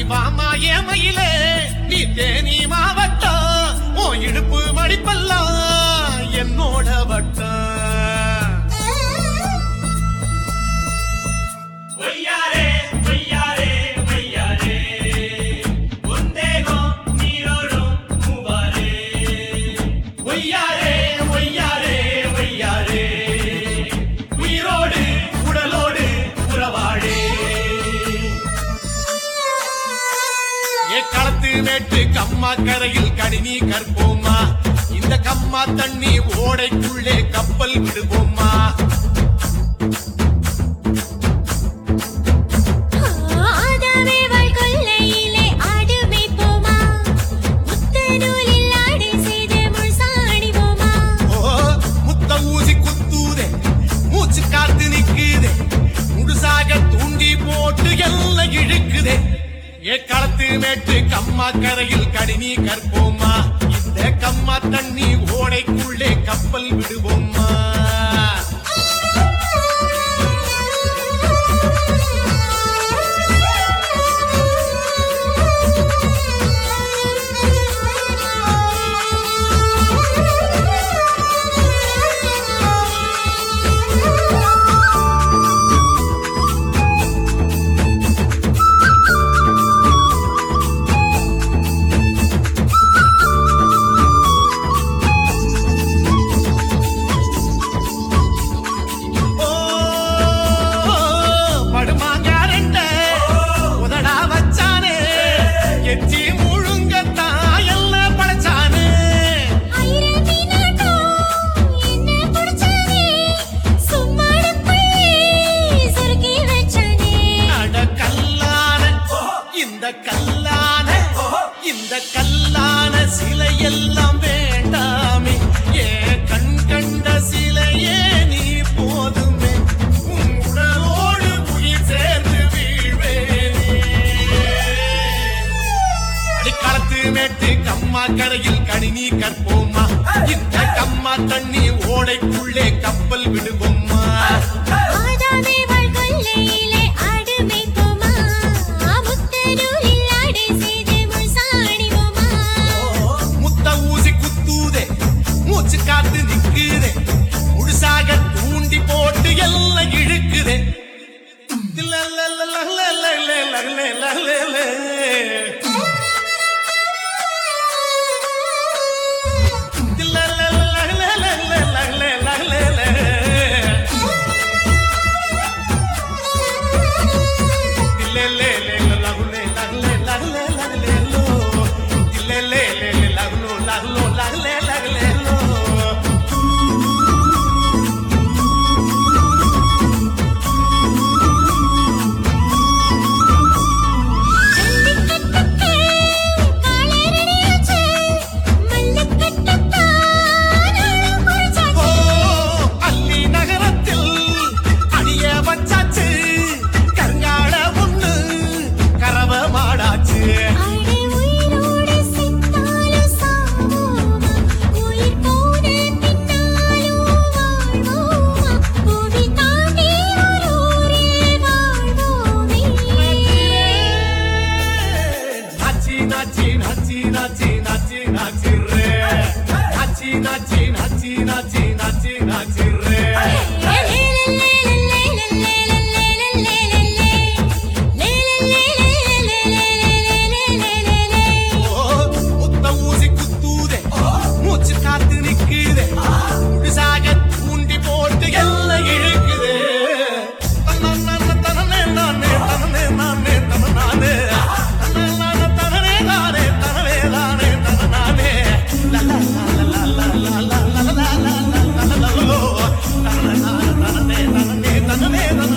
வாமா ஏமையிலே நீ தேனி மாவட்டம் உன் இடுப்பு மடிப்பெல்லாம் என்னோட வட்டம் மேட்டு கம்மா கரையில் கணினி கற்போமா இந்த கம்மா தண்ணி ஓடைக்குள்ளே கப்பல் விடுவோமா முத்த ஊசி குத்தூதே மூச்சு காத்து நிக்குதே முழுசாக தூண்டி போட்டு எல்லாம் இழுக்குதே களத்து மேட்டு கம்மா கரையில் கணினி கற்போமா இந்த கம்மா தண்ணி ஓடைக்குள்ளே கப்பல் விடுவோமா இந்த கல்லான சிலை எல்லாம் வேண்டாமே ஏ கண் கண்ட சிலையே நீ போதுமே உன் உடலோடு உயிர் சேர்ந்து வீழ்வேனே அடிக்களத்து மேட்டு கம்மா கரையில் கணினி கற்போமா இந்த கம்மா தண்ணி ஓடைக்குள்ளே கப்பல் விடுவோமா காத்து நிக்குதே முழுசாக தூண்டி போட்டு எல்லாம் இழுக்குதே la la la la la la la la la la la la la la la la